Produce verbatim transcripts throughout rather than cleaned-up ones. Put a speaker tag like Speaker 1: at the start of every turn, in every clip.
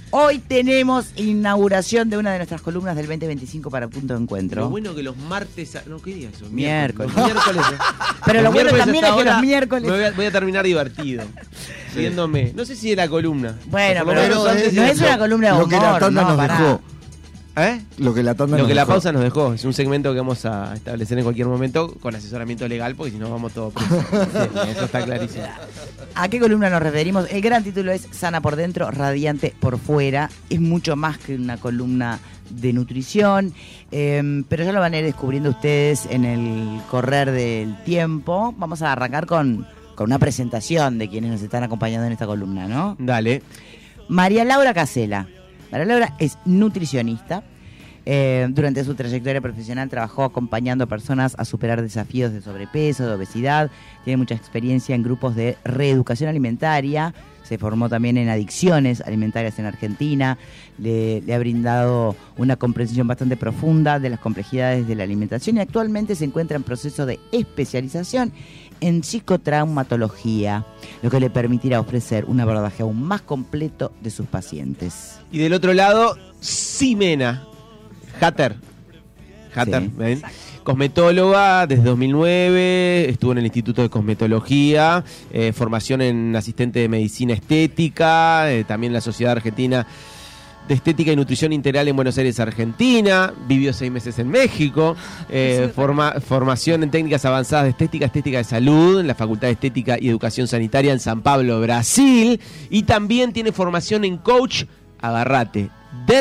Speaker 1: Hoy tenemos inauguración de una de nuestras columnas del veinte veinticinco para Punto de Encuentro.
Speaker 2: Lo bueno que los martes... No, ¿qué día es eso?
Speaker 1: Miércoles.
Speaker 2: Los miércoles.
Speaker 1: Pero lo bueno también es que los
Speaker 2: Me
Speaker 1: miércoles...
Speaker 2: voy, a, voy a terminar divertido. Siguiéndome. No sé si es la columna.
Speaker 1: Bueno,
Speaker 2: Por lo
Speaker 1: pero
Speaker 2: menos
Speaker 1: no
Speaker 2: antes
Speaker 1: es,
Speaker 2: era
Speaker 1: no es una columna de
Speaker 3: Lo
Speaker 1: humor,
Speaker 3: que la tanda
Speaker 1: no,
Speaker 3: nos
Speaker 1: pará.
Speaker 3: dejó.
Speaker 2: ¿Eh?
Speaker 3: Lo que la tanda
Speaker 2: Lo
Speaker 3: nos
Speaker 2: que la
Speaker 3: dejó.
Speaker 2: pausa nos dejó. Es un segmento que vamos a establecer en cualquier momento con asesoramiento legal, porque si no vamos todos presos. Sí, eso está clarísimo.
Speaker 1: ¿A qué columna nos referimos? El gran título es Sana por dentro, radiante por fuera. Es mucho más que una columna de nutrición, eh, pero ya lo van a ir descubriendo ustedes en el correr del tiempo. Vamos a arrancar con, con una presentación de quienes nos están acompañando en esta columna, ¿no?
Speaker 2: Dale.
Speaker 1: María Laura Casela. María Laura es nutricionista. Eh, durante su trayectoria profesional trabajó acompañando a personas a superar desafíos de sobrepeso, de obesidad. Tiene mucha experiencia en grupos de reeducación alimentaria. Se formó también en adicciones alimentarias en Argentina. Le, le ha brindado una comprensión bastante profunda de las complejidades de la alimentación y actualmente se encuentra en proceso de especialización en psicotraumatología, lo que le permitirá ofrecer un abordaje aún más completo de sus pacientes.
Speaker 2: Y del otro lado, Ximena Hatter. Hatter,
Speaker 1: Sí,
Speaker 2: ¿ven? Cosmetóloga desde dos mil nueve, estuvo en el Instituto de Cosmetología, eh, formación en asistente de medicina estética, eh, también la Sociedad Argentina de Estética y Nutrición Integral en Buenos Aires, Argentina. Vivió seis meses en México. Eh, forma, formación en técnicas avanzadas de estética, estética de salud en la Facultad de Estética y Educación Sanitaria en San Pablo, Brasil. Y también tiene formación en coach, agarrate,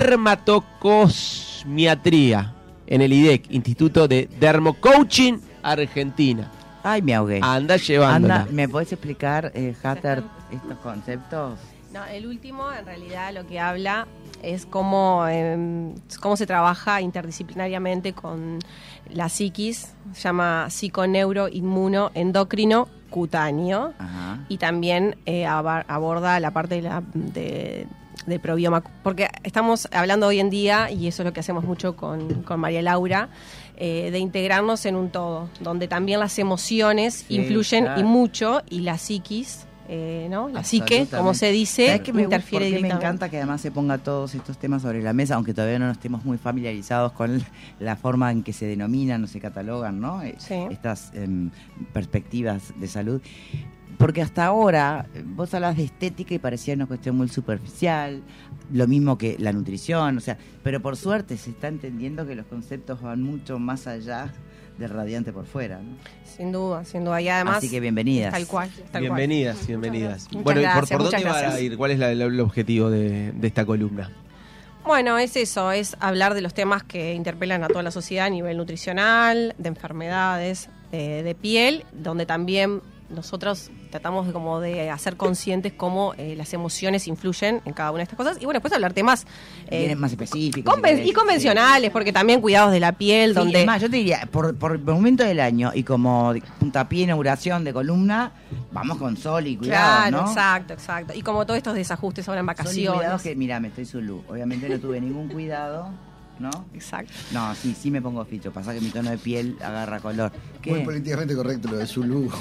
Speaker 2: dermatocosmiatría en el I D E C, Instituto de Dermocoaching, Argentina.
Speaker 1: Ay, me ahogué.
Speaker 2: Anda llevándola.
Speaker 1: Anda, ¿me podés explicar, eh, Hatter, estos conceptos?
Speaker 4: No, el último en realidad lo que habla es cómo, eh, cómo se trabaja interdisciplinariamente con la psiquis, se llama psiconeuroinmunoendocrino cutáneo.
Speaker 1: Ajá.
Speaker 4: Y también eh, ab- aborda la parte de la, de, del probioma, porque estamos hablando hoy en día, y eso es lo que hacemos mucho con, con María Laura, eh, de integrarnos en un todo, donde también las emociones
Speaker 1: Sí,
Speaker 4: influyen
Speaker 1: claro.
Speaker 4: y mucho, y la psiquis, eh, ¿no? La psique,
Speaker 1: Absolutamente.
Speaker 4: como se dice,
Speaker 1: ¿Sabes qué me,
Speaker 4: interfiere
Speaker 1: por qué me
Speaker 4: directamente.
Speaker 1: encanta que además se ponga todos estos temas sobre la mesa, aunque todavía no nos estemos muy familiarizados con la forma en que se denominan o se catalogan, ¿no? Eh,
Speaker 4: Sí.
Speaker 1: Estas em, perspectivas de salud. Porque hasta ahora eh, vos hablabas de estética y parecía una cuestión muy superficial, lo mismo que la nutrición, o sea, pero por suerte se está entendiendo que los conceptos van mucho más allá del radiante por fuera, ¿no?
Speaker 4: Sin duda, sin duda. Y además,
Speaker 1: Así que bienvenidas.
Speaker 4: Tal cual. Tal
Speaker 2: Bienvenidas,
Speaker 4: cual.
Speaker 2: bienvenidas.
Speaker 4: Muchas
Speaker 2: Bueno, ¿y por,
Speaker 4: gracias,
Speaker 2: por dónde
Speaker 4: muchas
Speaker 2: va a
Speaker 4: gracias.
Speaker 2: ir? ¿Cuál es la- el, el objetivo de, de esta columna?
Speaker 4: Bueno, es eso, es hablar de los temas que interpelan a toda la sociedad a nivel nutricional, de enfermedades, eh, de piel, donde también nosotros tratamos de, como de hacer conscientes cómo eh, las emociones influyen en cada una de estas cosas. Y bueno, después hablar temas eh,
Speaker 1: Vienen más específicos.
Speaker 4: conven-
Speaker 1: si querés,
Speaker 4: y convencionales, porque también cuidados de la piel,
Speaker 1: Sí,
Speaker 4: donde...
Speaker 1: es más, yo te diría, por, por el momento del año y como puntapié, inauguración de columna, vamos con sol y cuidado,
Speaker 4: Claro,
Speaker 1: ¿no?
Speaker 4: exacto, exacto. Y como todos estos desajustes ahora en
Speaker 1: Sol y
Speaker 4: vacaciones.
Speaker 1: cuidados que, mira, me estoy Zulu. Obviamente no tuve ningún cuidado, ¿no?
Speaker 4: Exacto.
Speaker 1: No, sí, sí me pongo ficho. Pasa que mi tono de piel agarra color. ¿Qué?
Speaker 3: Muy políticamente correcto lo de Zulu.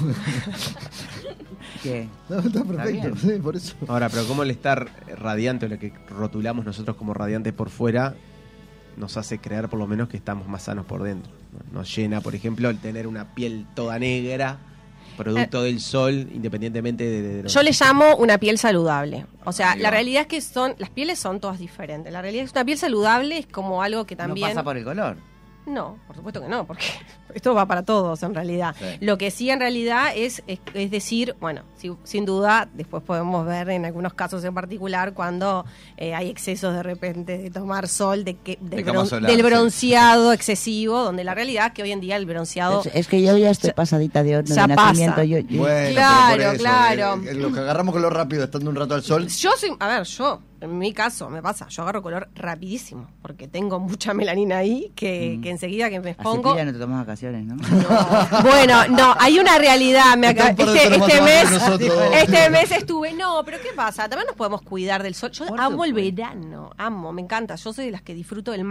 Speaker 1: ¿Qué?
Speaker 3: No, está perfecto,
Speaker 1: bien.
Speaker 3: sí, por eso.
Speaker 2: Ahora, pero ¿cómo el estar radiante, o lo que rotulamos nosotros como radiante por fuera, nos hace creer por lo menos que estamos más sanos por dentro? Nos llena, por ejemplo, el tener una piel toda negra, producto del sol, independientemente de... de- de-
Speaker 4: Yo le llamo una piel saludable. O sea,
Speaker 3: Ahí
Speaker 4: la
Speaker 3: va.
Speaker 4: realidad es que son las pieles son todas diferentes. La realidad es que una piel saludable es como algo que también...
Speaker 1: No pasa por el color.
Speaker 4: No, por supuesto que no, porque esto va para todos en realidad.
Speaker 1: Sí.
Speaker 4: Lo que sí en realidad es, es, es decir, bueno, si- sin duda, después podemos ver en algunos casos en particular cuando eh, hay excesos de repente de tomar sol, de que, del,
Speaker 2: De cama
Speaker 4: bron-
Speaker 2: solar,
Speaker 4: del
Speaker 2: sí.
Speaker 4: bronceado excesivo, donde la realidad es que hoy en día el bronceado...
Speaker 1: Es, es que yo ya estoy
Speaker 4: Ya-
Speaker 1: pasadita de horno
Speaker 4: ya
Speaker 1: de
Speaker 4: pasa.
Speaker 1: nacimiento. Yo, yo-
Speaker 3: Bueno,
Speaker 4: Claro,
Speaker 3: pero por eso,
Speaker 4: claro.
Speaker 3: eh, eh, lo que agarramos color rápido estando un rato al sol.
Speaker 4: Yo soy, a ver, yo, en mi caso, me pasa, yo agarro color rapidísimo, porque tengo mucha melanina ahí, que,
Speaker 1: Mm.
Speaker 4: que enseguida que me
Speaker 1: Hace
Speaker 4: pongo...
Speaker 1: pila no te tomas vacaciones, ¿no?
Speaker 4: Bueno, no, hay una realidad. Me
Speaker 3: Está
Speaker 4: acá,
Speaker 3: un par de
Speaker 4: este,
Speaker 3: tonos
Speaker 4: este
Speaker 3: más
Speaker 4: mes,
Speaker 3: abajo que nosotros.
Speaker 4: este mes estuve. No, pero ¿qué pasa? También nos podemos cuidar del sol. Yo
Speaker 1: Por
Speaker 4: amo el
Speaker 1: supuesto.
Speaker 4: verano, amo, me encanta. Yo soy de las que disfruto del mar.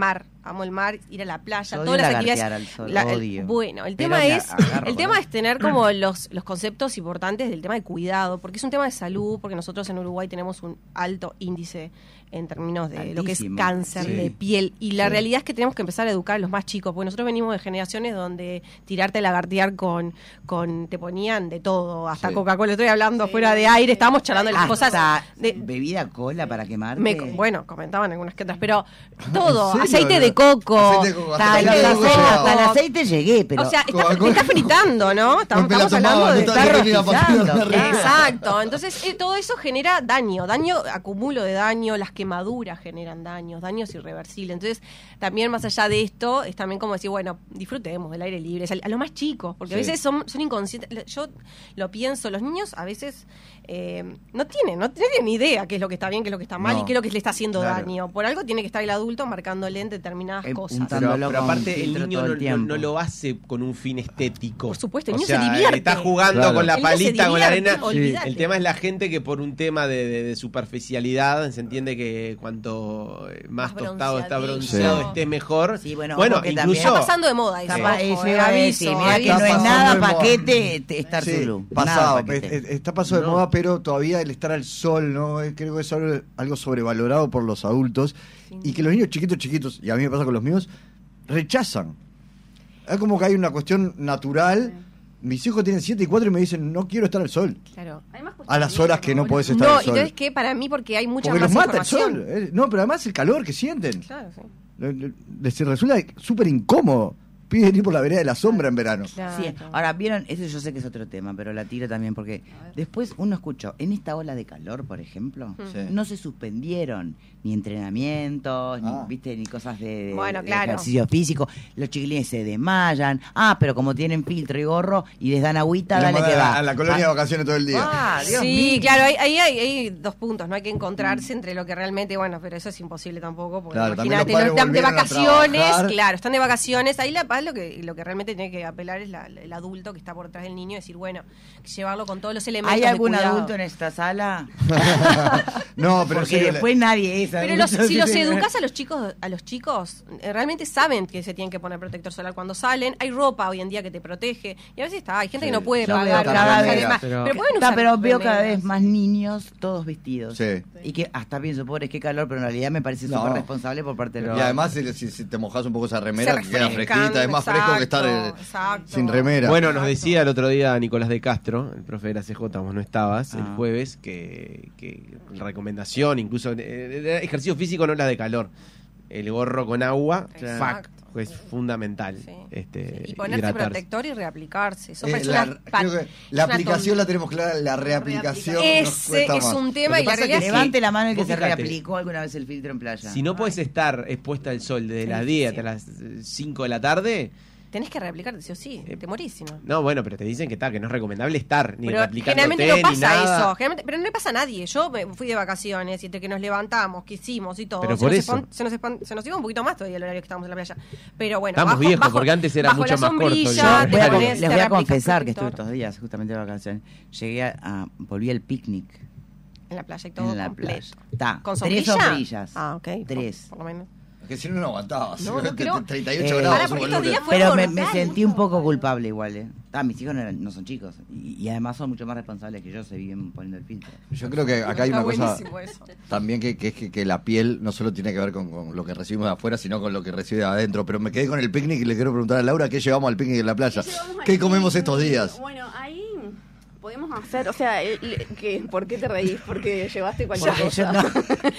Speaker 4: amo el mar, ir a la playa,
Speaker 1: Yo odio
Speaker 4: todas las
Speaker 1: lagartear
Speaker 4: actividades.
Speaker 1: al sol,
Speaker 4: la- el-
Speaker 1: odio.
Speaker 4: bueno, el
Speaker 1: Pero
Speaker 4: tema
Speaker 1: me
Speaker 4: es
Speaker 1: agarro
Speaker 4: el
Speaker 1: con
Speaker 4: tema
Speaker 1: eso.
Speaker 4: es tener como los, los conceptos importantes del tema de cuidado, porque es un tema de salud, porque nosotros en Uruguay tenemos un alto índice en términos de lo que es
Speaker 1: Altísimo.
Speaker 4: cáncer
Speaker 3: Sí.
Speaker 4: de piel, y la
Speaker 3: Sí.
Speaker 4: realidad es que tenemos que empezar a educar a los más chicos, porque nosotros venimos de generaciones donde tirarte a lagartear con, con te ponían de todo, hasta
Speaker 3: Sí.
Speaker 4: Coca-Cola, estoy hablando
Speaker 5: Sí,
Speaker 4: fuera de
Speaker 5: sí,
Speaker 4: aire,
Speaker 5: sí.
Speaker 4: estábamos charlando de las
Speaker 1: Hasta
Speaker 4: cosas de,
Speaker 1: bebida cola para quemarte.
Speaker 4: me, bueno, comentaban algunas que otras, pero todo,
Speaker 3: ¿En serio?
Speaker 4: aceite de coco,
Speaker 3: Aceite de coco,
Speaker 1: hasta,
Speaker 3: aceite
Speaker 1: el
Speaker 3: de
Speaker 1: aceite,
Speaker 3: coco llegaba.
Speaker 1: hasta el aceite llegué, pero...
Speaker 4: o sea, está,
Speaker 3: Coca-Cola.
Speaker 4: está fritando, ¿no? Estamos,
Speaker 3: Me la
Speaker 4: estamos
Speaker 3: tomaba,
Speaker 4: hablando
Speaker 3: no
Speaker 4: de
Speaker 3: estaba
Speaker 1: está
Speaker 3: ni la patita
Speaker 1: rostizando,
Speaker 3: de arriba.
Speaker 4: Exacto, entonces eh, todo eso genera daño, daño, acumulo de daño, las quemaduras generan daños, daños irreversibles. Entonces, también más allá de esto, es también como decir, bueno, disfrutemos del aire libre, a los más chicos, porque
Speaker 3: Sí.
Speaker 4: a veces son, son inconscientes. Yo lo pienso, los niños a veces eh, no tienen, no tienen ni idea qué es lo que está bien, qué es lo que está mal
Speaker 3: No.
Speaker 4: y qué es lo que le está haciendo
Speaker 3: Claro.
Speaker 4: daño. Por algo tiene que estar el adulto marcándole en determinadas
Speaker 1: Eh,
Speaker 4: cosas.
Speaker 1: punta-
Speaker 2: Pero,
Speaker 1: Dándolo
Speaker 2: pero
Speaker 1: con
Speaker 2: aparte el
Speaker 1: filtro
Speaker 2: niño
Speaker 1: todo el
Speaker 2: no, no-
Speaker 1: tiempo.
Speaker 2: no lo hace con un fin estético.
Speaker 4: Por supuesto, el
Speaker 2: O
Speaker 4: niño
Speaker 2: sea,
Speaker 4: se divierte.
Speaker 2: está jugando
Speaker 3: Claro.
Speaker 2: con la
Speaker 4: El niño se
Speaker 2: palita, con la
Speaker 4: divierte,
Speaker 2: arena.
Speaker 4: olvídate.
Speaker 2: El tema es la gente que por un tema de, de- de superficialidad se entiende que cuanto eh, más
Speaker 4: Más
Speaker 2: tostado está
Speaker 4: bronceadito.
Speaker 2: bronceado
Speaker 3: Sí.
Speaker 2: esté mejor.
Speaker 1: Sí, bueno,
Speaker 2: bueno
Speaker 1: ojo que
Speaker 2: incluso
Speaker 1: también-
Speaker 4: Está pasando de moda eso.
Speaker 1: Está pa-
Speaker 4: ojo,
Speaker 1: eso
Speaker 4: eh,
Speaker 1: iba a
Speaker 4: aviso,
Speaker 1: decir, mirá que
Speaker 4: aviso.
Speaker 1: no es
Speaker 3: pasando
Speaker 1: nada
Speaker 3: de moda.
Speaker 1: paquete te- estar
Speaker 3: Sí,
Speaker 1: Zulu.
Speaker 3: pasado,
Speaker 1: Nada
Speaker 3: es-
Speaker 1: paquete.
Speaker 3: es- está pasado de
Speaker 2: No.
Speaker 3: moda, pero todavía el estar al sol, ¿no? Eh, Creo que es algo, algo sobrevalorado por los adultos y que los niños chiquitos, chiquitos, y a mí me pasa con los míos, rechazan. Es como que hay una cuestión natural. Mis hijos tienen siete y cuatro y me dicen, no quiero estar al sol.
Speaker 4: Claro.
Speaker 5: Hay más
Speaker 3: A las horas que no
Speaker 5: ahora.
Speaker 3: podés estar
Speaker 4: No,
Speaker 3: al
Speaker 4: y
Speaker 3: sol.
Speaker 4: entonces que para mí porque hay mucha
Speaker 3: Porque
Speaker 4: más
Speaker 3: los mata el
Speaker 4: información.
Speaker 3: sol. eh. No, pero además el calor que sienten.
Speaker 4: Claro, sí.
Speaker 3: Le- le- Les resulta súper incómodo. Piden ir por la vereda de la sombra en verano.
Speaker 4: Claro.
Speaker 1: Sí, ahora vieron, eso yo sé que es otro tema, pero la tiro también porque después uno escuchó, en esta ola de calor, por ejemplo,
Speaker 3: Sí.
Speaker 1: no se suspendieron ni entrenamientos,
Speaker 3: Ah.
Speaker 1: ni, viste, ni cosas de, de-
Speaker 4: Bueno,
Speaker 1: de
Speaker 4: claro.
Speaker 1: ejercicio físico, los chiquilines se desmayan, ah, pero como tienen filtro y gorro y les dan agüita,
Speaker 3: Le
Speaker 1: dale
Speaker 3: mandan
Speaker 1: que va.
Speaker 3: a la colonia de vacaciones todo el día.
Speaker 1: Ah, Dios
Speaker 4: Sí,
Speaker 1: mío.
Speaker 4: claro, ahí, ahí hay, hay dos puntos, no hay que encontrarse entre lo que realmente, bueno, pero eso es imposible tampoco, porque
Speaker 3: Claro, también
Speaker 4: imagínate,
Speaker 3: los
Speaker 4: no
Speaker 3: padres
Speaker 4: están de
Speaker 3: volvieron a
Speaker 4: vacaciones,
Speaker 3: trabajar.
Speaker 4: claro, están de vacaciones, ahí la paz lo que, lo que realmente tiene que apelar es la- el adulto que está por detrás del niño, decir, bueno, llevarlo con todos los elementos
Speaker 1: ¿Hay
Speaker 4: de
Speaker 1: algún
Speaker 4: cuidado.
Speaker 1: adulto en esta sala?
Speaker 3: No, pero en
Speaker 1: Porque
Speaker 3: serio,
Speaker 1: después nadie es
Speaker 4: Pero
Speaker 1: adulto.
Speaker 4: los- si los
Speaker 1: Sí, sí.
Speaker 4: educas a los chicos, a los chicos eh, realmente saben que se tienen que poner protector solar cuando salen. Hay ropa hoy en día que te protege y a veces está, hay gente
Speaker 3: Sí,
Speaker 4: que no puede
Speaker 1: yo
Speaker 4: pagar
Speaker 1: veo
Speaker 4: una
Speaker 1: cada
Speaker 4: cosa
Speaker 1: vez-
Speaker 4: de más,
Speaker 2: pero-
Speaker 4: pero, pueden
Speaker 1: Está,
Speaker 4: usar
Speaker 1: pero veo cada
Speaker 4: remeras.
Speaker 1: vez más niños todos vestidos.
Speaker 3: Sí.
Speaker 1: Y que hasta pienso, pobres, qué calor, pero en realidad me parece
Speaker 3: No.
Speaker 1: súper responsable por parte de los...
Speaker 3: Y además, si, si- si te mojas un poco esa remera,
Speaker 4: Se
Speaker 3: queda
Speaker 4: refrescan,
Speaker 3: fresquita. Es más fresco que estar eh,
Speaker 4: exacto, exacto.
Speaker 3: sin remera.
Speaker 2: Bueno, nos decía el otro día Nicolás de Castro, el profe de la C J, vos no estabas, el
Speaker 1: Ah.
Speaker 2: jueves, que, que la recomendación, incluso eh, ejercicio físico no es la de calor. El gorro con agua,
Speaker 4: Exacto.
Speaker 2: fac, es fundamental.
Speaker 4: Sí.
Speaker 2: Este,
Speaker 4: Sí, y ponerse
Speaker 2: hidratarse.
Speaker 4: protector y reaplicarse. Son
Speaker 3: Eh,
Speaker 4: personas
Speaker 3: la,
Speaker 4: pa-
Speaker 3: creo que
Speaker 4: es
Speaker 3: la
Speaker 4: una
Speaker 3: aplicación la
Speaker 4: ton-
Speaker 3: tenemos clara, la reaplicación nos
Speaker 4: Ese
Speaker 3: cuesta
Speaker 4: es
Speaker 3: más.
Speaker 4: un
Speaker 2: Lo
Speaker 4: tema
Speaker 2: que
Speaker 4: y la
Speaker 2: pasa es
Speaker 4: realidad
Speaker 2: que
Speaker 4: es
Speaker 1: Levante la mano el que
Speaker 2: Vos
Speaker 1: se
Speaker 2: fíjate.
Speaker 1: reaplicó alguna vez el filtro en playa.
Speaker 2: Si no puedes estar expuesta al sol desde
Speaker 4: Es
Speaker 2: las diez
Speaker 4: difícil.
Speaker 2: hasta las cinco de la tarde,
Speaker 4: tenés que reaplicarte, sí o sí.
Speaker 2: Eh,
Speaker 4: Te morís, si no.
Speaker 2: no, bueno, pero te dicen que está, que no es recomendable estar, ni
Speaker 4: Pero
Speaker 2: reaplicándote,
Speaker 4: generalmente no
Speaker 2: ni
Speaker 4: pasa
Speaker 2: nada.
Speaker 4: eso. Generalmente- pero no le pasa a nadie. Yo me fui de vacaciones y entre que nos levantamos, que hicimos y todo.
Speaker 2: Pero
Speaker 4: se,
Speaker 2: por
Speaker 4: nos
Speaker 2: eso.
Speaker 4: espan- se, nos espan- se nos iba un poquito más todavía el horario que estábamos en la playa. Pero bueno,
Speaker 2: Estamos
Speaker 4: bajo,
Speaker 2: viejos,
Speaker 4: bajo-
Speaker 2: porque antes era
Speaker 4: bajo
Speaker 2: mucho
Speaker 4: la
Speaker 2: más corto el
Speaker 4: sombrilla,
Speaker 2: día.
Speaker 4: te
Speaker 1: Voy a-
Speaker 4: pones,
Speaker 1: les
Speaker 4: te
Speaker 1: voy a
Speaker 4: reaplicas
Speaker 1: confesar que estuve
Speaker 4: protector.
Speaker 1: estos días justamente de vacaciones. Llegué a, a- volví al picnic
Speaker 4: En la playa y todo
Speaker 1: en la
Speaker 4: completo.
Speaker 1: playa. Está,
Speaker 4: ¿Con
Speaker 1: tres
Speaker 4: sombrilla?
Speaker 1: sombrillas.
Speaker 4: Ah, ok.
Speaker 1: Tres.
Speaker 4: Por, por lo menos.
Speaker 3: Que si no, no aguantabas.
Speaker 4: No, no quiero-
Speaker 3: treinta y ocho
Speaker 1: Eh,
Speaker 3: grados.
Speaker 4: Para, porque
Speaker 3: un
Speaker 4: estos
Speaker 3: lunes.
Speaker 4: días fue
Speaker 1: Pero me, me
Speaker 4: mortal.
Speaker 1: sentí un poco culpable igual, ¿eh? Ah, mis hijos no, eran- no son chicos. Y, y además son mucho más responsables que yo, se viven poniendo el filtro.
Speaker 3: Yo creo que acá hay
Speaker 4: Está
Speaker 3: una cosa
Speaker 4: buenísimo eso.
Speaker 3: también que, que es que, que la piel no solo tiene que ver con, con lo que recibimos de afuera, sino con lo que recibe de adentro. Pero me quedé con el picnic y le quiero preguntar a Laura qué llevamos al picnic en la playa.
Speaker 5: llevamos al
Speaker 3: ¿Qué comemos
Speaker 5: picnic?
Speaker 3: estos días?
Speaker 5: Bueno, ahí podemos hacer, o sea, el- el- ¿qué? ¿Por qué te reís? Porque llevaste cualquier
Speaker 1: Porque yo
Speaker 5: cosa.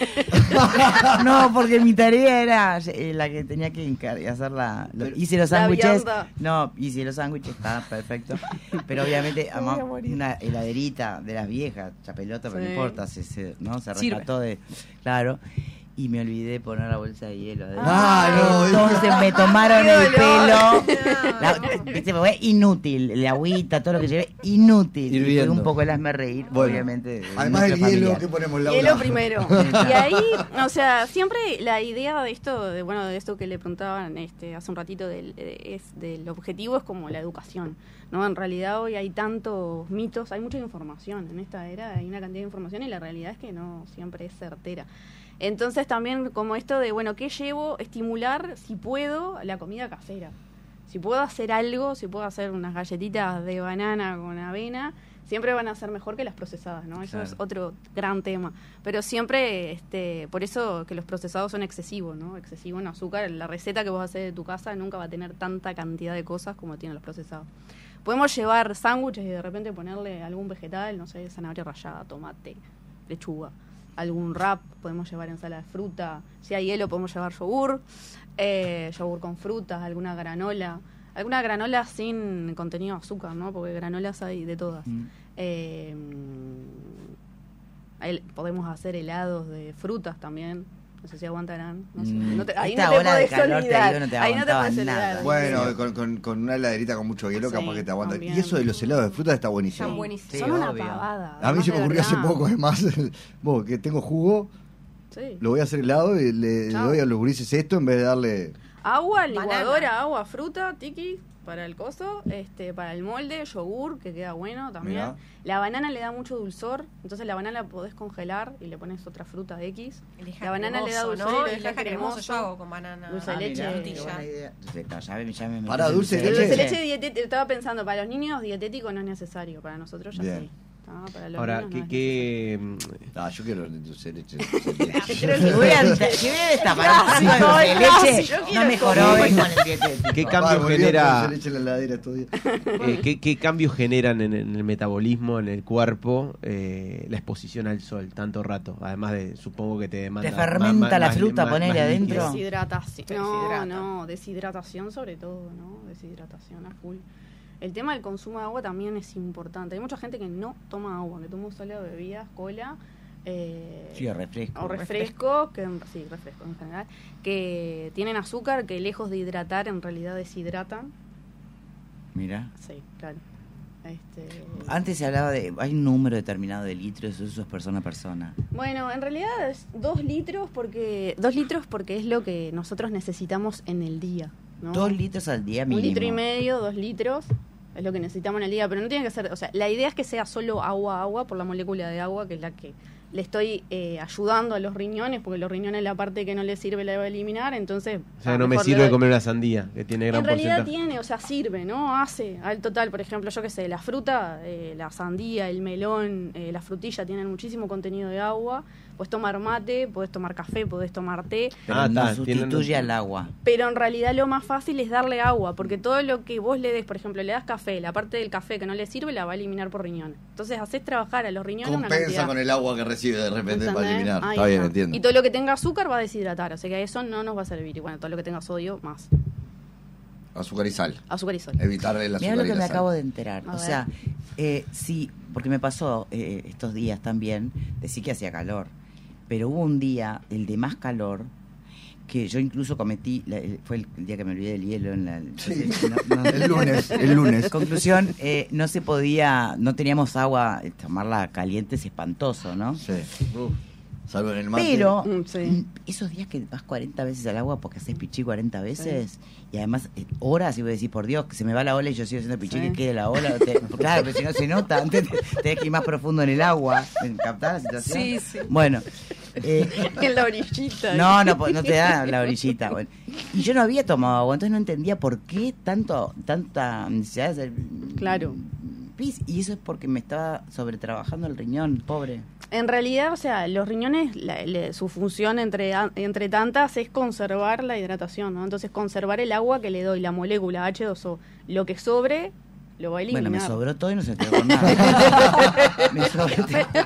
Speaker 1: no. No, porque mi tarea era eh, la que tenía que encar- hacer la. lo-
Speaker 3: Pero-
Speaker 1: hice los
Speaker 5: La
Speaker 1: sándwiches.
Speaker 5: vianda.
Speaker 1: No, hice los sándwiches, está perfecto. Pero obviamente,
Speaker 4: Me voy a
Speaker 1: ama-
Speaker 4: morir.
Speaker 1: una heladerita de las viejas, chapelota, pero no
Speaker 5: Sí.
Speaker 1: importa, se, se- ¿no? se
Speaker 4: Sirve.
Speaker 1: rescató de. Claro. Y me olvidé de poner la bolsa de hielo. adentro.
Speaker 3: Ah, no,
Speaker 1: Entonces me tomaron
Speaker 5: Qué
Speaker 1: el
Speaker 5: dolor.
Speaker 1: pelo. La- viste, fue inútil. El agüita, todo lo que llevé, inútil. Y
Speaker 3: Hirviendo.
Speaker 1: fue un poco el hazme reír,
Speaker 3: Bueno,
Speaker 1: obviamente. de
Speaker 3: además del
Speaker 1: núcleo
Speaker 3: hielo,
Speaker 1: familiar.
Speaker 3: ¿qué ponemos, Laura?
Speaker 5: Hielo primero. Y ahí, o sea, siempre la idea de esto, de bueno, de esto que le preguntaban este hace un ratito del, eh, es del objetivo es como la educación, ¿no? En realidad hoy hay tantos mitos, hay mucha información en esta era, hay una cantidad de información y la realidad es que no siempre es certera. Entonces también como esto de, bueno, ¿qué llevo? Estimular, si puedo, la comida casera. Si puedo hacer algo, si puedo hacer unas galletitas de banana con avena, siempre van a ser mejor que las procesadas, ¿no? Eso
Speaker 3: Claro.
Speaker 5: es otro gran tema. Pero siempre, este, por eso que los procesados son excesivos, ¿no? Excesivo en azúcar. La receta que vos haces de tu casa nunca va a tener tanta cantidad de cosas como tienen los procesados. Podemos llevar sándwiches y de repente ponerle algún vegetal, no sé, zanahoria rallada, tomate, lechuga, algún wrap, podemos llevar ensalada de fruta, si hay hielo podemos llevar yogur, eh, yogur con frutas, alguna granola, alguna granola sin contenido de azúcar, ¿no? Porque granolas hay de todas.
Speaker 1: Mm.
Speaker 5: Eh, ahí podemos hacer helados de frutas también. No sé si aguantarán. No sé.
Speaker 1: Mm,
Speaker 5: No te- ahí
Speaker 1: esta
Speaker 5: no te
Speaker 1: ola de
Speaker 5: podés
Speaker 1: calor, te
Speaker 5: olvidar.
Speaker 1: digo, no te
Speaker 5: Ahí no te
Speaker 1: aguantaba
Speaker 5: podés
Speaker 1: nada.
Speaker 5: olvidar.
Speaker 3: Bueno, con, con, con una heladerita con mucho hielo,
Speaker 5: Sí,
Speaker 3: capaz que te aguanta.
Speaker 5: también.
Speaker 3: Y eso de los helados de fruta está buenísimo.
Speaker 4: Están buenísimos.
Speaker 1: Sí,
Speaker 5: Son una
Speaker 1: obvio.
Speaker 5: pavada.
Speaker 3: A mí
Speaker 5: además
Speaker 3: se me
Speaker 5: de
Speaker 3: ocurrió hace
Speaker 5: verdad.
Speaker 3: poco, además, vos, que tengo jugo,
Speaker 5: Sí.
Speaker 3: lo voy a hacer helado y le, le
Speaker 5: Chao.
Speaker 3: doy a los gurises esto en vez de darle...
Speaker 5: Agua,
Speaker 4: Banana.
Speaker 5: licuadora, agua, fruta, tiki para el coso, este, para el molde, yogur, que queda bueno también.
Speaker 3: Mirá.
Speaker 5: La banana le da mucho dulzor, entonces la banana la podés congelar y le pones otra fruta X.
Speaker 4: Elija
Speaker 5: La banana le da
Speaker 4: cremoso,
Speaker 5: dulzor
Speaker 4: ¿no?
Speaker 5: y lo
Speaker 4: Elija
Speaker 5: deja
Speaker 4: cremoso.
Speaker 5: cremoso.
Speaker 4: Yo hago con banana.
Speaker 5: Dulce de
Speaker 1: Ah,
Speaker 5: leche.
Speaker 1: mirá,
Speaker 5: Qué
Speaker 1: qué
Speaker 4: frutilla.
Speaker 1: buena idea. Sí, no, ya me- ya me-
Speaker 3: Pará,
Speaker 1: me-
Speaker 3: dulce de
Speaker 5: El
Speaker 3: leche.
Speaker 5: dulce de leche dietético, estaba pensando, para los niños dietético no es necesario, para nosotros ya
Speaker 3: Bien.
Speaker 5: sí. Ah, para los
Speaker 2: Ahora,
Speaker 5: niños
Speaker 2: ¿qué,
Speaker 5: no es
Speaker 2: qué,
Speaker 3: Ah, yo quiero dulce de leche.
Speaker 1: Si voy a, si voy a destapar un frasco de
Speaker 5: Clásico,
Speaker 1: dulce de leche,
Speaker 5: clásico.
Speaker 1: no me joroben con el dietético.
Speaker 2: qué cambio genera,
Speaker 3: Dulce de leche en la heladera estos días.
Speaker 2: eh, qué, qué cambios generan en, en el metabolismo, en el cuerpo, eh, la exposición al sol tanto rato? Además de, supongo que te demanda...
Speaker 1: Te fermenta la fruta, ponele adentro.
Speaker 2: líquido.
Speaker 5: Deshidratación.
Speaker 4: Te
Speaker 5: No,
Speaker 4: deshidrata.
Speaker 5: no, deshidratación sobre todo, ¿no? Deshidratación a full. El tema del consumo de agua también es importante. Hay mucha gente que no toma agua, que toma solo bebidas, cola, eh,
Speaker 1: Sí, o refresco.
Speaker 5: o refresco, que en- sí, refresco en general, que tienen azúcar, que lejos de hidratar en realidad deshidratan.
Speaker 1: Mira.
Speaker 5: Sí, claro. Este,
Speaker 1: Antes se hablaba de, hay un número determinado de litros, eso es persona a persona.
Speaker 5: Bueno, en realidad es dos litros porque dos litros porque es lo que nosotros necesitamos en el día, ¿no?
Speaker 1: Dos litros al día mínimo.
Speaker 5: Un litro y medio, dos litros es lo que necesitamos en el día, pero no tiene que ser, o sea, la idea es que sea solo agua, agua por la molécula de agua que es la que le estoy eh, ayudando a los riñones, porque los riñones la parte que no le sirve la va a eliminar, entonces...
Speaker 2: O sea,
Speaker 5: ah,
Speaker 2: no me
Speaker 5: mejor le
Speaker 2: sirve
Speaker 5: doy.
Speaker 2: comer una sandía, que tiene gran
Speaker 5: En realidad
Speaker 2: porcentaje.
Speaker 5: tiene, o sea, sirve, ¿no? Hace, al total, por ejemplo, yo qué sé, la fruta, eh, la sandía, el melón, eh, la frutilla tienen muchísimo contenido de agua. Puedes tomar mate, puedes tomar café, puedes tomar té,
Speaker 1: Pero
Speaker 2: Ah,
Speaker 1: no
Speaker 2: ta,
Speaker 1: sustituye
Speaker 2: tienen-
Speaker 1: al agua.
Speaker 5: pero en realidad lo más fácil es darle agua, porque todo lo que vos le des, por ejemplo, le das café, la parte del café que no le sirve la va a eliminar por riñones. Entonces haces trabajar a los riñones una
Speaker 3: Compensa
Speaker 5: cantidad.
Speaker 3: con el agua que recibe de repente para
Speaker 5: ¿Entendés?
Speaker 3: eliminar.
Speaker 5: Ahí
Speaker 3: Está bien,
Speaker 5: está.
Speaker 3: entiendo.
Speaker 5: Y todo lo que tenga azúcar va a deshidratar, o sea que a eso no nos va a servir. Y bueno, todo lo que tenga sodio, más.
Speaker 3: Azúcar y sal.
Speaker 5: Azúcar y sol.
Speaker 3: Evitar el azúcar
Speaker 1: Mira lo
Speaker 3: y
Speaker 1: que
Speaker 3: la
Speaker 1: me
Speaker 3: sal.
Speaker 1: acabo de enterar.
Speaker 5: A
Speaker 1: O
Speaker 5: ver.
Speaker 1: sea, eh, sí, porque me pasó eh, estos días también, decir que hacía calor. Pero hubo un día, el de más calor, que yo incluso cometí, la- el- fue el día que me olvidé del hielo en la...
Speaker 3: Sí.
Speaker 1: no- no-
Speaker 3: El lunes, el lunes.
Speaker 1: Conclusión, eh, no se podía, no teníamos agua, eh, tomarla caliente es espantoso, ¿no?
Speaker 3: Sí. Uf. Salvo en el mate.
Speaker 1: Pero
Speaker 5: Mm, sí.
Speaker 1: mm, esos días que vas cuarenta veces al agua porque haces pichí cuarenta veces y además eh, horas y vos decís, por Dios, que se me va la ola y yo sigo haciendo pichí,
Speaker 5: Sí.
Speaker 1: que quede la ola. Te- claro, pero si no se nota, antes te- tenés que ir más profundo en el agua. ¿Captás la situación?
Speaker 4: Sí, sí.
Speaker 1: Bueno. eh,
Speaker 5: En la orillita.
Speaker 1: no, no, po- no te da la orillita. Bueno. Y yo no había tomado agua, entonces no entendía por qué tanto, tanta necesidad de hacer
Speaker 5: Claro.
Speaker 1: pis. Y eso es porque me estaba sobretrabajando el riñón, pobre.
Speaker 5: En realidad, o sea, los riñones, la- le- su función entre, a- entre tantas es conservar la hidratación, ¿no? Entonces, conservar el agua que le doy, la molécula hache dos o, lo que sobre, lo va a eliminar.
Speaker 1: Bueno, me sobró todo y no se quedó con nada. Me sobró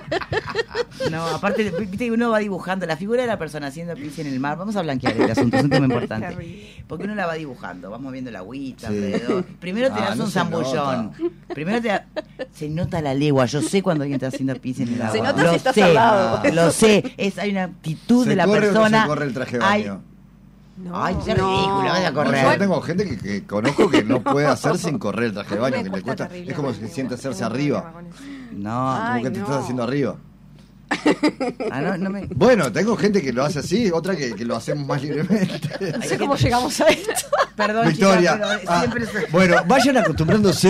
Speaker 1: todo. No, aparte, viste que uno va dibujando la figura de la persona haciendo pis en el mar. Vamos a blanquear el asunto, es un tema importante.
Speaker 4: Terrible.
Speaker 1: Porque uno la va dibujando, vamos viendo la agüita
Speaker 3: Sí.
Speaker 1: alrededor. Primero te
Speaker 3: Ah,
Speaker 1: das
Speaker 3: no
Speaker 1: un
Speaker 3: se
Speaker 1: zambullón. Primero te da- se nota la legua. Yo sé cuando alguien está haciendo pis en el agua.
Speaker 5: Se nota
Speaker 1: lo
Speaker 5: si estás
Speaker 1: sé,
Speaker 5: al lado.
Speaker 1: lo sé. Es, hay una actitud
Speaker 3: ¿Se
Speaker 1: de la
Speaker 3: corre o no
Speaker 1: persona.
Speaker 3: se corre el traje de
Speaker 1: Hay-
Speaker 3: baño?
Speaker 4: No.
Speaker 1: Ay, ya
Speaker 5: No.
Speaker 1: ridículo, vaya a
Speaker 3: No,
Speaker 1: correr.
Speaker 3: yo tengo gente que, que conozco que no puede hacer sin correr el traje de
Speaker 4: A mí
Speaker 3: baño,
Speaker 4: me
Speaker 3: que le
Speaker 4: cuesta
Speaker 3: cuesta.
Speaker 4: terrible
Speaker 3: Es como
Speaker 4: con
Speaker 3: si
Speaker 4: el
Speaker 3: se siente
Speaker 4: agua.
Speaker 3: hacerse
Speaker 4: Tengo un
Speaker 3: arriba.
Speaker 4: problema con eso.
Speaker 1: No,
Speaker 5: Ay,
Speaker 3: Como que te
Speaker 5: no.
Speaker 3: estás haciendo arriba.
Speaker 1: ah, no, no me.
Speaker 3: Bueno, tengo gente que lo hace así, otra que, que lo hacemos más libremente.
Speaker 4: No sé cómo llegamos a esto.
Speaker 1: Perdón,
Speaker 3: Victoria.
Speaker 1: chica, pero
Speaker 3: Ah,
Speaker 1: siempre se-
Speaker 3: bueno, vayan acostumbrándose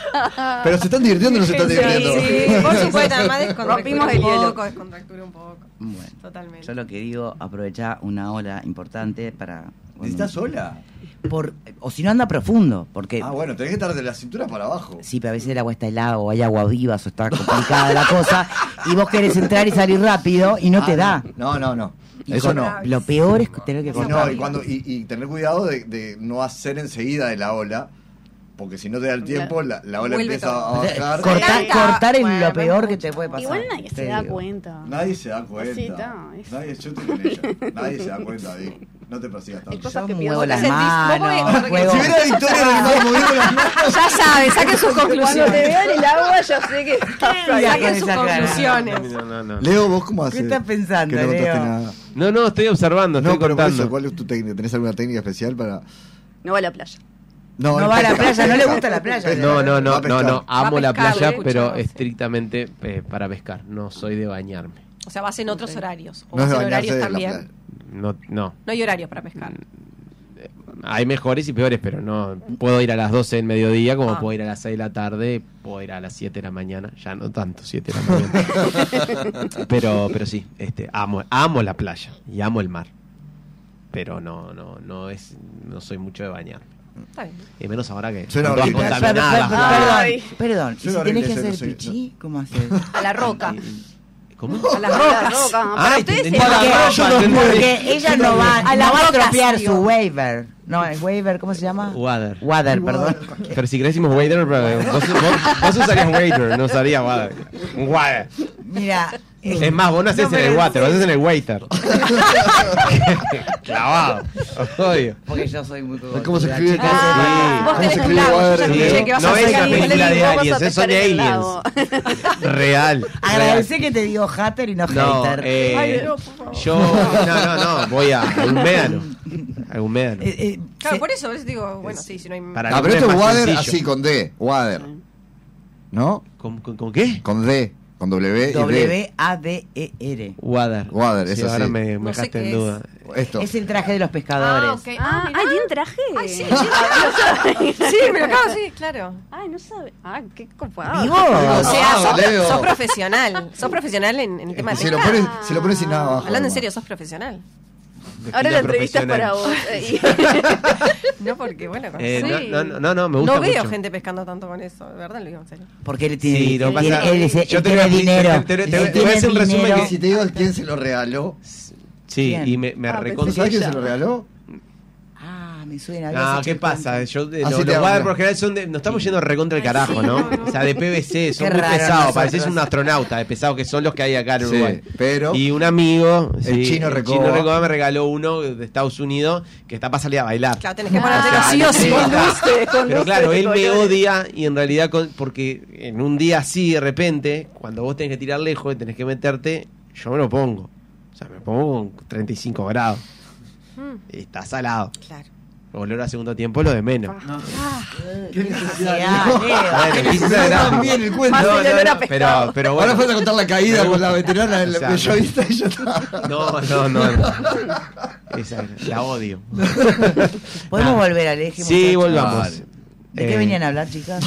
Speaker 3: Pero se están divirtiendo o no se están
Speaker 4: Sí,
Speaker 3: divirtiendo.
Speaker 4: sí, por supuesto, además descontractura
Speaker 5: Rompimos
Speaker 4: un
Speaker 5: el hielo.
Speaker 4: poco, descontractura un poco.
Speaker 1: Bueno,
Speaker 4: Totalmente.
Speaker 1: yo lo que digo, aprovechar una ola importante para...
Speaker 3: ¿Estás sola?
Speaker 1: Por, o si no anda profundo, porque...
Speaker 3: Ah, bueno, tenés que estar de la cintura para abajo.
Speaker 1: Sí, pero a veces el agua está helada o hay agua viva o está complicada la cosa y vos querés entrar y salir rápido y no
Speaker 3: Ah,
Speaker 1: te da.
Speaker 3: No, no, no.
Speaker 1: Y
Speaker 3: Eso
Speaker 1: con-
Speaker 3: no.
Speaker 1: Lo peor es tener que
Speaker 3: Y,
Speaker 1: cortar.
Speaker 3: no, y, cuando, y, y tener cuidado de, de no hacer enseguida de la ola, porque si no te da el tiempo, la, la ola
Speaker 4: Vuelve
Speaker 3: empieza
Speaker 4: todo.
Speaker 3: a bajar.
Speaker 1: Cortar,
Speaker 4: Encanta.
Speaker 1: cortar es
Speaker 4: Bueno,
Speaker 1: lo peor
Speaker 4: mucho.
Speaker 1: que te puede pasar.
Speaker 5: Igual nadie
Speaker 1: te
Speaker 5: se da
Speaker 1: digo.
Speaker 5: cuenta.
Speaker 3: Nadie se da cuenta.
Speaker 5: Sí, está, es-
Speaker 3: Nadie, yo estoy con ella. Nadie se da cuenta, Di. No te persigas
Speaker 5: Hay
Speaker 3: tanto.
Speaker 5: cosas
Speaker 1: Yo
Speaker 5: que
Speaker 1: muevo
Speaker 5: pierdo.
Speaker 1: las
Speaker 4: sentís? Vos
Speaker 1: manos,
Speaker 4: podés-
Speaker 1: juego...
Speaker 3: Si viera Victoria lo que estaba moviendo las manos.
Speaker 4: Ya saben, saquen sus
Speaker 5: Cuando te
Speaker 4: conclusiones.
Speaker 5: veo en el agua, yo sé que estás
Speaker 1: Mira,
Speaker 4: Saquen
Speaker 1: con
Speaker 4: sus
Speaker 1: esa cara.
Speaker 4: conclusiones.
Speaker 2: No, no, no.
Speaker 3: Leo, ¿vos cómo haces?
Speaker 1: estás pensando,
Speaker 3: Que no contaste
Speaker 1: Leo?
Speaker 3: nada.
Speaker 2: No, no, estoy observando, estoy
Speaker 3: No, pero por
Speaker 2: contando.
Speaker 3: eso, ¿cuál es tu técnica? ¿Tenés alguna técnica especial para...?
Speaker 5: No va a la playa.
Speaker 1: No va a la playa, no le gusta la playa.
Speaker 2: No, no,
Speaker 3: Va
Speaker 2: no,
Speaker 3: a
Speaker 2: no,
Speaker 3: pescar.
Speaker 2: no, amo
Speaker 4: Va a
Speaker 2: la
Speaker 4: pescar,
Speaker 2: playa,
Speaker 4: lo he
Speaker 2: pero
Speaker 4: escuchado, sí.
Speaker 2: estrictamente eh, para pescar. No soy de bañarme.
Speaker 4: O sea, vas en otros horarios. O
Speaker 3: No es
Speaker 4: vas
Speaker 3: de
Speaker 4: en
Speaker 3: bañarse
Speaker 4: horarios
Speaker 3: de la
Speaker 4: también.
Speaker 3: playa.
Speaker 2: No, no.
Speaker 4: No hay horarios para pescar.
Speaker 2: Hay mejores y peores, pero no puedo ir a las doce del mediodía como
Speaker 4: Ah.
Speaker 2: puedo ir a las seis de la tarde, puedo ir a las siete de la mañana, ya no tanto siete de la mañana. pero pero sí, este amo amo la playa y amo el mar. Pero no no no es no soy mucho de bañarme.
Speaker 4: Está bien.
Speaker 2: Y menos ahora que
Speaker 3: Suena
Speaker 2: con todas
Speaker 3: horrible.
Speaker 1: Per- per- per-
Speaker 2: contaminadas.
Speaker 5: Ay.
Speaker 1: Perdón, perdón. ¿Y si
Speaker 3: Suena
Speaker 1: tenés que
Speaker 3: horrible
Speaker 1: hacer
Speaker 3: eso, no sé,
Speaker 1: pichí? ¿Cómo haces?
Speaker 4: A la roca.
Speaker 2: ¿Cómo?
Speaker 4: A las
Speaker 5: A la
Speaker 4: rocas.
Speaker 5: roca.
Speaker 2: Ay,
Speaker 5: Para
Speaker 2: te
Speaker 5: ustedes
Speaker 2: entendí.
Speaker 5: es-
Speaker 2: Para
Speaker 1: Porque,
Speaker 2: la roca, entendí.
Speaker 1: porque ella no va,
Speaker 4: A
Speaker 1: no
Speaker 4: las
Speaker 1: va a
Speaker 4: rocas,
Speaker 1: estropear
Speaker 4: tío.
Speaker 1: su waiver. No, el waiver, ¿cómo se llama?
Speaker 2: Water.
Speaker 1: Water, perdón.
Speaker 2: Pero si querés decimos waiter, pero vos, vos, vos usarías waiter, no usarías water. Un water.
Speaker 1: Mira, eh,
Speaker 2: Es más, vos no haces
Speaker 1: No,
Speaker 2: en el
Speaker 1: pero
Speaker 2: water, vos
Speaker 1: sí.
Speaker 2: haces en el waiter. Clavado. Odio.
Speaker 1: porque yo soy muy
Speaker 3: ¿Cómo se
Speaker 1: la
Speaker 3: escribe?
Speaker 1: chica
Speaker 3: ¿Cómo
Speaker 1: se-
Speaker 3: se-
Speaker 4: Ah, vos
Speaker 3: ¿Cómo
Speaker 4: tenés
Speaker 3: se
Speaker 4: un
Speaker 3: escribe
Speaker 4: lago,
Speaker 3: water?
Speaker 4: yo ya
Speaker 3: Sí.
Speaker 4: escuché que vas
Speaker 2: No
Speaker 4: a
Speaker 2: es
Speaker 4: sacar
Speaker 2: una
Speaker 4: el
Speaker 2: película de
Speaker 5: Vamos a
Speaker 2: aliens,
Speaker 5: pescar
Speaker 2: son
Speaker 5: en el
Speaker 2: aliens.
Speaker 5: lago.
Speaker 2: Real.
Speaker 1: Agradecé que te digo hater y no,
Speaker 2: No,
Speaker 1: hater.
Speaker 2: eh,
Speaker 5: Ay, no, por favor.
Speaker 2: yo, no, no, no, voy a algún médano. Algún médano.
Speaker 1: Eh, eh,
Speaker 4: Claro,
Speaker 1: se-
Speaker 4: por eso, por eso digo, bueno, sí, si no hay...
Speaker 2: Para
Speaker 3: Ah, pero
Speaker 2: algunos
Speaker 3: esto es
Speaker 2: más
Speaker 3: water
Speaker 2: sencillo.
Speaker 3: así, con D. Water. ¿no?
Speaker 2: ¿Con, con, con qué?
Speaker 3: Con D. Con W y D.
Speaker 1: W A D E R.
Speaker 2: Water.
Speaker 3: Water,
Speaker 2: Sí,
Speaker 3: eso
Speaker 2: ahora
Speaker 3: sí.
Speaker 2: me, me
Speaker 4: No sé
Speaker 2: dejaste
Speaker 4: qué
Speaker 2: en
Speaker 4: es.
Speaker 2: duda.
Speaker 3: Esto.
Speaker 1: Es el traje de los pescadores.
Speaker 4: Ah, ok.
Speaker 5: Ah,
Speaker 4: mirá.
Speaker 5: ¿ah, ¿tiene traje?
Speaker 4: Ay, sí, sí. Sí, me lo acabo, sí, claro.
Speaker 5: Ay, no sabe. Ah, qué copado.
Speaker 1: Digo,
Speaker 4: O sea,
Speaker 3: Ah,
Speaker 4: sos,
Speaker 3: Leo.
Speaker 4: sos profesional. Sos profesional en, en el tema de
Speaker 3: Si lo,
Speaker 4: pesca.
Speaker 3: pones, si lo pones sin nada abajo.
Speaker 4: Hablando en
Speaker 3: además.
Speaker 4: serio, sos profesional.
Speaker 5: Ahora la entrevista es para
Speaker 2: profesional.
Speaker 5: vos. Eh,
Speaker 4: No, porque, bueno, con-
Speaker 2: Eh,
Speaker 5: Sí.
Speaker 2: no, no, no, no, me gusta
Speaker 4: no veo
Speaker 2: mucho.
Speaker 4: gente pescando tanto con eso, de verdad lo digo en serio.
Speaker 1: porque él tiene,
Speaker 2: Sí, lo
Speaker 1: él
Speaker 2: que
Speaker 1: tiene,
Speaker 2: pasa-
Speaker 1: él es- él
Speaker 2: yo te
Speaker 1: tiene
Speaker 2: voy a-
Speaker 1: dinero.
Speaker 2: te- te- te-
Speaker 1: Él
Speaker 2: te voy a
Speaker 1: tiene
Speaker 2: hacer un resumen
Speaker 1: dinero.
Speaker 2: que-
Speaker 3: Si te digo quién se lo regaló,
Speaker 2: Sí,
Speaker 1: Bien.
Speaker 2: y me, me
Speaker 5: Ah,
Speaker 3: ¿no
Speaker 2: recontra.
Speaker 3: sabes quién se lo regaló?
Speaker 1: Ah, me suena. habías
Speaker 2: No,
Speaker 1: hecho
Speaker 2: ¿qué
Speaker 1: el
Speaker 2: pasa?
Speaker 1: cuento.
Speaker 2: Yo, eh,
Speaker 3: Así
Speaker 2: los
Speaker 3: te
Speaker 2: los
Speaker 3: habla.
Speaker 2: water por general son de. Nos estamos yendo recontra el carajo, ¿no? O sea, de P V C, son
Speaker 1: Qué
Speaker 2: muy
Speaker 1: raro
Speaker 2: pesados.
Speaker 1: nosotros.
Speaker 2: Pareces un astronauta de pesados que son los que hay acá en
Speaker 3: Sí,
Speaker 2: Uruguay.
Speaker 3: pero
Speaker 2: Y un amigo,
Speaker 3: El
Speaker 2: sí,
Speaker 3: chino
Speaker 2: el
Speaker 3: Recoba.
Speaker 2: chino Recoba me regaló uno de Estados Unidos que está para salir a bailar.
Speaker 4: Claro, tenés que
Speaker 2: O
Speaker 4: ponértelo
Speaker 2: sea,
Speaker 4: sí o sí.
Speaker 2: sí.
Speaker 5: Conduce, conduce
Speaker 2: Pero claro,
Speaker 5: de
Speaker 2: él me
Speaker 5: colores.
Speaker 2: odia y en realidad, con- porque en un día así, de repente, cuando vos tenés que tirar lejos y tenés que meterte, yo me lo pongo. O sea, me pongo con treinta y cinco grados.
Speaker 4: Mm,
Speaker 2: Y está salado.
Speaker 4: claro.
Speaker 2: Volver a segundo tiempo, lo de menos.
Speaker 3: ¿Qué necesidad?
Speaker 1: Ah,
Speaker 3: Leo?
Speaker 1: Leo.
Speaker 2: Bueno, quise exagerar.
Speaker 3: También el cuento.
Speaker 5: Más
Speaker 2: No,
Speaker 5: el
Speaker 2: no,
Speaker 5: olor
Speaker 2: no,
Speaker 5: a pescado.
Speaker 2: pero, pero bueno.
Speaker 3: Ahora falta contar la caída con la veterana del
Speaker 2: O sea,
Speaker 3: periodista y ya está.
Speaker 2: No, no, no. no. Esa, la odio.
Speaker 1: ¿Podemos volver al eje?
Speaker 2: Sí,
Speaker 1: muchachos?
Speaker 2: volvamos.
Speaker 3: Vale.
Speaker 1: ¿De qué
Speaker 2: Eh,
Speaker 1: venían a hablar, chicas?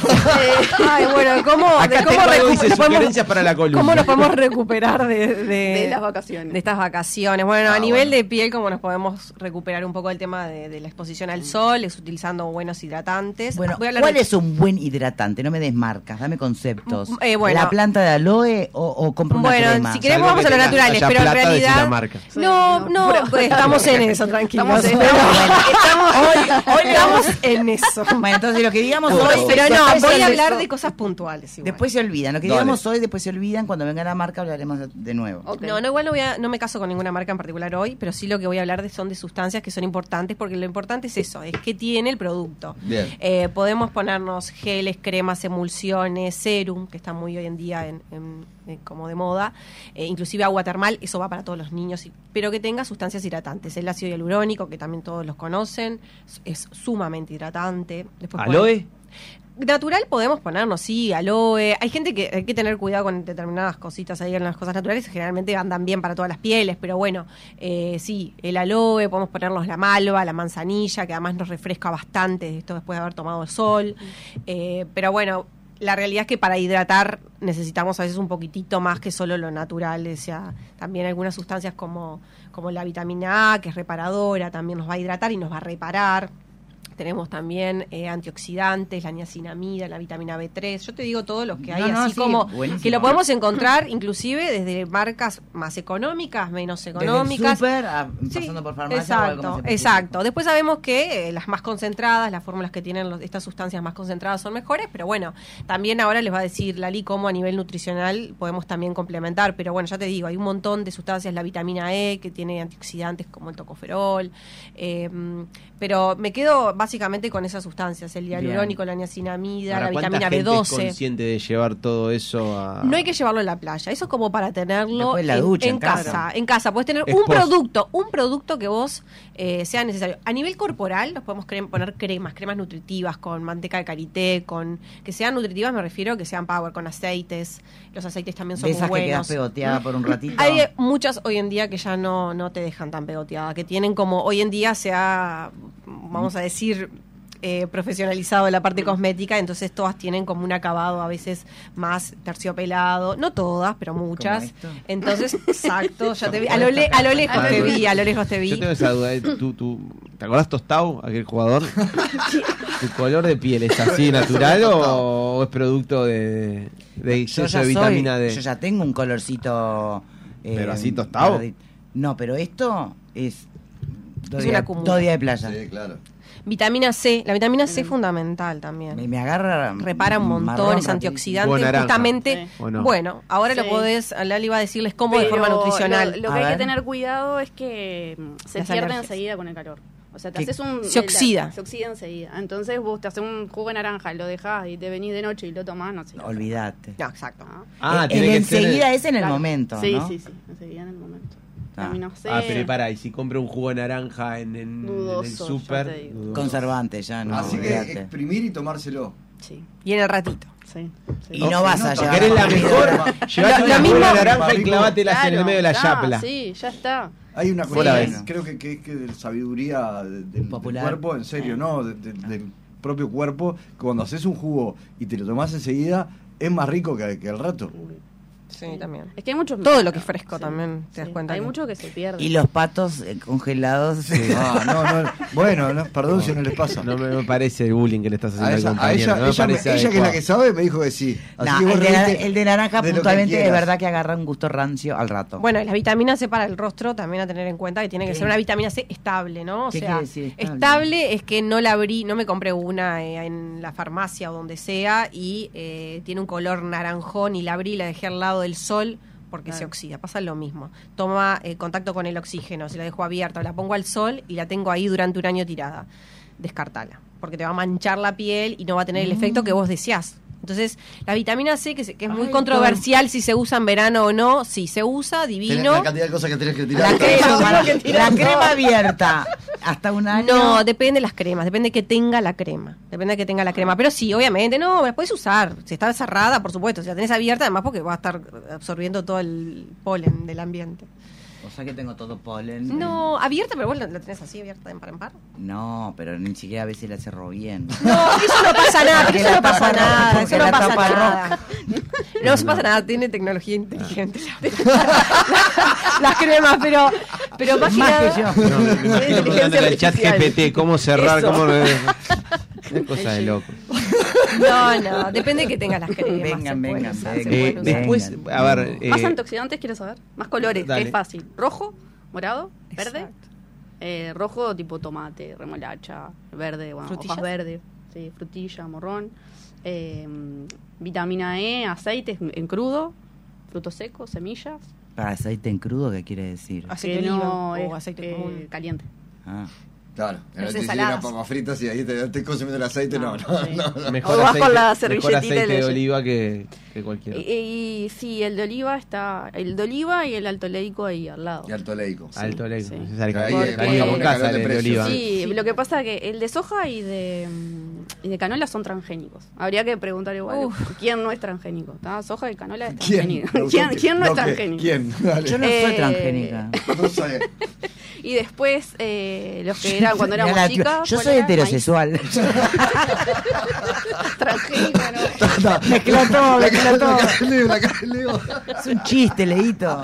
Speaker 4: Ay, bueno, ¿cómo, de
Speaker 2: Acá
Speaker 4: cómo,
Speaker 2: tengo algo,
Speaker 4: recu-
Speaker 2: dice,
Speaker 4: podemos-
Speaker 2: sugerencias para la columna.
Speaker 4: cómo nos podemos recuperar de, de,
Speaker 5: De las vacaciones.
Speaker 4: de estas vacaciones? Bueno,
Speaker 3: Ah,
Speaker 4: a nivel
Speaker 3: bueno.
Speaker 4: de piel, ¿cómo nos podemos recuperar un poco el tema de, de la exposición al sol? Es utilizando buenos hidratantes.
Speaker 1: Bueno,
Speaker 4: Voy a hablar
Speaker 1: ¿cuál
Speaker 4: de-
Speaker 1: es un buen hidratante? No me des marcas, dame conceptos.
Speaker 4: Mm, eh, bueno.
Speaker 1: ¿La planta de aloe o, o compro una
Speaker 4: Bueno,
Speaker 1: crema?
Speaker 4: si queremos
Speaker 2: Salvo
Speaker 4: vamos
Speaker 2: que
Speaker 4: a los
Speaker 2: tengas-
Speaker 4: naturales,
Speaker 2: haya
Speaker 4: pero en
Speaker 2: plata, decí
Speaker 4: realidad...
Speaker 2: la marca.
Speaker 4: No,
Speaker 5: Sí,
Speaker 4: no,
Speaker 5: no.
Speaker 4: pues estamos en eso, tranquilos.
Speaker 5: Estamos en-
Speaker 4: Pero-
Speaker 1: Estamos- hoy, hoy
Speaker 4: estamos en eso.
Speaker 1: Bueno, entonces lo que digamos
Speaker 3: Bueno,
Speaker 1: hoy...
Speaker 4: Pero no,
Speaker 1: después
Speaker 4: voy
Speaker 1: se
Speaker 4: a
Speaker 1: olvida-
Speaker 4: hablar de cosas puntuales. igual.
Speaker 1: Después se olvidan. Lo que
Speaker 3: Dale.
Speaker 1: digamos hoy, después se olvidan. Cuando venga la marca hablaremos de, de nuevo.
Speaker 5: Ok.
Speaker 4: No, no, igual no, voy a, no me caso con ninguna marca en particular hoy, pero sí lo que voy a hablar de son de sustancias que son importantes, porque lo importante es eso, es qué tiene el producto.
Speaker 3: Bien.
Speaker 4: Eh, podemos ponernos geles, cremas, emulsiones, serum, que está muy hoy en día en, en- en- como de moda, eh, inclusive agua termal, eso va para todos los niños, y- pero que tenga sustancias hidratantes. El ácido hialurónico, que también todos los conocen, es, es sumamente hidratante. Después
Speaker 2: ¿Aloe?
Speaker 4: Natural podemos ponernos, sí, aloe. Hay gente que hay que tener cuidado con determinadas cositas ahí en las cosas naturales, generalmente andan bien para todas las pieles, pero bueno, eh, sí, el aloe, podemos ponernos la malva, la manzanilla, que además nos refresca bastante esto después de haber tomado el sol. Eh, pero bueno, la realidad es que para hidratar necesitamos a veces un poquitito más que solo lo natural, o sea, también algunas sustancias como, como la vitamina A, que es reparadora, también nos va a hidratar y nos va a reparar. Tenemos también eh, antioxidantes, la niacinamida, la vitamina B tres. Yo te digo todos los que hay,
Speaker 1: No, no,
Speaker 4: así
Speaker 1: sí,
Speaker 4: como
Speaker 1: buenísimo.
Speaker 4: que lo podemos encontrar inclusive desde marcas más económicas, menos económicas.
Speaker 1: Desde el súper, a-
Speaker 4: Sí,
Speaker 1: pasando por farmacia. o algo
Speaker 4: exacto,
Speaker 1: más
Speaker 4: exacto. Después sabemos que eh, las más concentradas, las fórmulas que tienen los- estas sustancias más concentradas son mejores, pero bueno, también ahora les va a decir Lali cómo a nivel nutricional podemos también complementar, pero bueno, ya te digo, hay un montón de sustancias, la vitamina E, que tiene antioxidantes como el tocoferol, eh, pero me quedo básicamente con esas sustancias, el hialurónico, la niacinamida,
Speaker 2: Ahora,
Speaker 4: la
Speaker 2: ¿cuánta
Speaker 4: vitamina B
Speaker 2: gente es
Speaker 4: doce.
Speaker 2: consciente de llevar todo eso a...?
Speaker 4: No hay que llevarlo a la playa, eso es como para tenerlo
Speaker 1: Después la
Speaker 4: en,
Speaker 1: ducha,
Speaker 4: en
Speaker 1: en
Speaker 4: casa.
Speaker 1: casa.
Speaker 4: En casa, puedes tener
Speaker 2: Es
Speaker 4: un
Speaker 2: post.
Speaker 4: producto, un producto que vos eh, sea necesario. A nivel corporal, nos podemos cre- poner cremas, cremas nutritivas con manteca de karité, con que sean nutritivas, me refiero a que sean power, con aceites. Los aceites también son
Speaker 1: De
Speaker 4: muy
Speaker 1: esas que quedas
Speaker 4: buenos.
Speaker 1: pegoteada por un ratito.
Speaker 4: Hay muchas hoy en día que ya no, no te dejan tan pegoteada, que tienen como, hoy en día se ha, vamos a decir, eh, profesionalizado la parte cosmética, entonces todas tienen como un acabado a veces más terciopelado, no todas, pero muchas.
Speaker 1: esto?
Speaker 4: Entonces, exacto, ya te vi, a lo, le- a lo lejos te vi, a lo lejos te vi.
Speaker 2: Yo tengo esa duda. ¿eh? ¿Tú, tú, ¿Te acordás Tostau, aquel jugador? ¿Tu color de piel es así natural o, o es producto de, de
Speaker 1: Yo
Speaker 2: exceso
Speaker 1: ya
Speaker 2: de vitamina
Speaker 1: soy-
Speaker 2: D?
Speaker 1: Yo ya tengo un colorcito. eh,
Speaker 2: ¿Pero así tostado?
Speaker 1: verdito. No, pero esto es. Todo,
Speaker 4: Es
Speaker 1: día,
Speaker 4: una acumula.
Speaker 1: todo día de playa.
Speaker 3: Sí, claro.
Speaker 4: Vitamina C, la vitamina C es fundamental también.
Speaker 1: Me, me agarra.
Speaker 4: Repara un montón,
Speaker 1: marrón
Speaker 4: es
Speaker 1: rapidísimo.
Speaker 4: antioxidante,
Speaker 2: Jugo naranja.
Speaker 4: justamente.
Speaker 5: Sí.
Speaker 2: ¿O no?
Speaker 4: Bueno, ahora
Speaker 5: Sí.
Speaker 4: lo podés, Lali va a decirles cómo de
Speaker 5: Pero
Speaker 4: forma nutricional.
Speaker 5: Lo, lo
Speaker 1: A
Speaker 5: que hay
Speaker 1: ver.
Speaker 5: que tener cuidado es que mm, se
Speaker 4: Las
Speaker 5: pierde
Speaker 4: alergias.
Speaker 5: enseguida con el calor. O sea, te
Speaker 1: Que
Speaker 5: haces un...
Speaker 4: se oxida.
Speaker 5: Se oxida enseguida. Entonces vos te haces un jugo de naranja, lo dejás y te venís de noche y lo tomás, no sé.
Speaker 1: Olvídate.
Speaker 4: No, exacto.
Speaker 5: Ah,
Speaker 2: Ah,
Speaker 1: el
Speaker 2: tiene
Speaker 1: el
Speaker 2: que ser...
Speaker 1: enseguida es en el
Speaker 5: claro.
Speaker 1: momento.
Speaker 5: Sí,
Speaker 1: ¿no?
Speaker 5: sí, sí. Enseguida en el momento.
Speaker 1: Ah.
Speaker 5: Vitamina C.
Speaker 2: Ah, pero para, y si compro un jugo de naranja en, en- en
Speaker 5: Dudoso,
Speaker 2: el
Speaker 5: ya te
Speaker 2: súper...
Speaker 5: digo.
Speaker 2: dudoso.
Speaker 1: Conservante, ya no.
Speaker 3: Así que
Speaker 1: olvídate.
Speaker 3: exprimir y tomárselo.
Speaker 5: Sí,
Speaker 4: Y en el ratito.
Speaker 5: sí. sí.
Speaker 1: Y no vas a
Speaker 3: no,
Speaker 1: llevar.
Speaker 2: Querés la
Speaker 1: comida.
Speaker 2: mejor, llevate
Speaker 4: Lo-
Speaker 2: una
Speaker 4: lo
Speaker 2: jugo de
Speaker 4: mismo-
Speaker 2: naranja y clavátelas en el
Speaker 5: Claro,
Speaker 2: medio de la
Speaker 5: ya,
Speaker 2: chapla.
Speaker 5: Sí, ya está.
Speaker 3: Hay una
Speaker 2: Fuera
Speaker 3: cosa,
Speaker 2: de
Speaker 3: que
Speaker 2: eso.
Speaker 3: creo que, que es que de sabiduría de- del, del
Speaker 1: Popular.
Speaker 3: cuerpo, en serio, ¿no? De- de- del propio cuerpo, que cuando haces un jugo y te lo tomás enseguida, es más rico que, que al rato.
Speaker 4: Sí, también.
Speaker 5: Es que hay mucho...
Speaker 4: Todo lo que es fresco también, te das
Speaker 5: Sí,
Speaker 4: cuenta
Speaker 5: Hay
Speaker 4: que-
Speaker 5: mucho que se pierde.
Speaker 1: Y los patos eh, congelados.
Speaker 3: Ah, no, no, bueno, no, perdón si no les pasa.
Speaker 2: No me, me parece el bullying que le estás haciendo
Speaker 3: A
Speaker 2: al
Speaker 3: ella, a
Speaker 2: compañero.
Speaker 3: ella,
Speaker 2: no me
Speaker 3: ella, me-
Speaker 2: parece
Speaker 3: ella que es la
Speaker 2: adecuado.
Speaker 3: que sabe, me dijo que sí. Así
Speaker 1: No,
Speaker 3: que vos
Speaker 1: el, de,
Speaker 3: reíste
Speaker 1: el de naranja
Speaker 3: de lo que
Speaker 1: puntualmente es
Speaker 3: quieras.
Speaker 1: verdad que agarra un gusto rancio al rato.
Speaker 4: Bueno, y la vitamina C para el rostro también a tener en cuenta que tiene que
Speaker 1: ¿Qué?
Speaker 4: ser una vitamina C estable, ¿no? O
Speaker 1: ¿Qué
Speaker 4: sea,
Speaker 1: quiere decir estable?
Speaker 4: estable es que no la abrí, no me compré una eh, en la farmacia o donde sea y eh, tiene un color naranjón y la abrí y la dejé al lado del sol porque
Speaker 5: Claro.
Speaker 4: se oxida, pasa lo mismo. Toma eh, contacto con el oxígeno, si la dejo abierta o la pongo al sol y la tengo ahí durante un año tirada, descartala, porque te va a manchar la piel y no va a tener el efecto que vos deseás. Entonces, la vitamina C, que, se- que es muy
Speaker 1: Ay,
Speaker 4: controversial si se usa en verano o no, si se usa,
Speaker 3: Tenés
Speaker 4: divino.
Speaker 3: la cantidad de cosas que tenés que tirar.
Speaker 1: La crema,
Speaker 4: Tengo que tirar
Speaker 1: la
Speaker 4: todo.
Speaker 1: crema abierta hasta un año.
Speaker 4: No, depende de las cremas, depende que tenga la crema. Depende de que tenga la crema. Pero sí, obviamente, no, la puedes usar. Si está cerrada, por supuesto. Si la tenés abierta, además porque va a estar absorbiendo todo el polen del ambiente.
Speaker 1: O sea que tengo todo polen.
Speaker 4: No, abierta, pero vos la, la tenés así abierta de par en par.
Speaker 1: No, pero ni siquiera a veces la cerro bien.
Speaker 4: No, eso no pasa nada,
Speaker 1: Porque
Speaker 4: eso
Speaker 1: la
Speaker 4: no pasa
Speaker 1: tapa
Speaker 4: nada,
Speaker 1: roja,
Speaker 4: eso
Speaker 1: porque
Speaker 4: no
Speaker 1: la
Speaker 4: pasa
Speaker 1: tapa
Speaker 4: nada. No se pasa nada, tiene tecnología inteligente. Las cremas, pero, pero más que
Speaker 1: Más
Speaker 4: nada-
Speaker 1: que yo.
Speaker 2: No, me imagino
Speaker 5: Inteligencia
Speaker 2: preguntándole al chat
Speaker 5: artificial.
Speaker 2: G P T cómo cerrar,
Speaker 5: Eso.
Speaker 2: cómo... Es cosa de loco.
Speaker 4: No, no, depende de que tengas las cremas.
Speaker 1: Vengan,
Speaker 4: se pueden
Speaker 1: vengan,
Speaker 4: usar, se
Speaker 1: vengan.
Speaker 2: Eh,
Speaker 4: pueden usar.
Speaker 2: después, a ver... eh,
Speaker 5: Más antioxidantes, ¿quieres saber? Más colores,
Speaker 2: Dale.
Speaker 5: que es fácil. Rojo, morado, verde.
Speaker 4: Exacto.
Speaker 5: Eh, rojo tipo tomate, remolacha, verde, bueno,
Speaker 4: ¿Frutillas?
Speaker 5: hojas verdes, sí, frutilla, morrón. Eh, vitamina E, aceites en crudo, frutos secos, semillas.
Speaker 1: Para aceite en crudo, ¿qué quiere decir?
Speaker 4: Aceite
Speaker 5: que
Speaker 4: de oliva
Speaker 5: no
Speaker 4: o
Speaker 5: es
Speaker 4: aceite
Speaker 5: eh,
Speaker 4: común.
Speaker 5: caliente.
Speaker 1: Ah.
Speaker 3: Claro,
Speaker 4: Pero
Speaker 3: te
Speaker 4: es
Speaker 3: hicieron
Speaker 4: ensaladas.
Speaker 3: unas papas fritas y ahí te estoy consumiendo el aceite. No, no,
Speaker 5: sí.
Speaker 3: no. no.
Speaker 2: Mejor
Speaker 5: O vas
Speaker 2: aceite,
Speaker 5: con la
Speaker 2: mejor
Speaker 5: servilletita
Speaker 2: aceite
Speaker 5: y
Speaker 2: de
Speaker 5: le-
Speaker 2: oliva que, que cualquiera.
Speaker 5: Y, y sí, el de oliva está, el de oliva y el alto leico ahí al lado.
Speaker 3: Y alto leico.
Speaker 2: Alto leico.
Speaker 5: Sí.
Speaker 2: Se sale
Speaker 3: Ahí,
Speaker 2: con-
Speaker 5: eh,
Speaker 2: sale con
Speaker 5: porque-
Speaker 2: casa
Speaker 3: de
Speaker 2: el de
Speaker 3: precios.
Speaker 2: oliva.
Speaker 5: Sí, lo que pasa es que el de soja y de mm, y de canola son transgénicos. Habría que preguntar igual quién no es transgénico. ¿Tá? Soja y canola es
Speaker 3: ¿Quién?
Speaker 5: transgénico. ¿Quién, ¿Quién no es
Speaker 3: ¿qué?
Speaker 5: transgénico?
Speaker 3: ¿Quién? Dale.
Speaker 1: Yo no soy
Speaker 5: Eh,
Speaker 1: transgénica.
Speaker 3: No sé.
Speaker 5: Y después eh, los que eran cuando éramos
Speaker 1: Mira la-
Speaker 5: chicas.
Speaker 1: Yo
Speaker 5: ¿cuál
Speaker 1: soy
Speaker 5: era?
Speaker 1: heterosexual.
Speaker 5: Maíz. Transgénico, ¿no?
Speaker 1: Mezcla todo, mezcla todo.
Speaker 3: La cara de Leo, la cara de Leo.
Speaker 1: Es un chiste, Leito.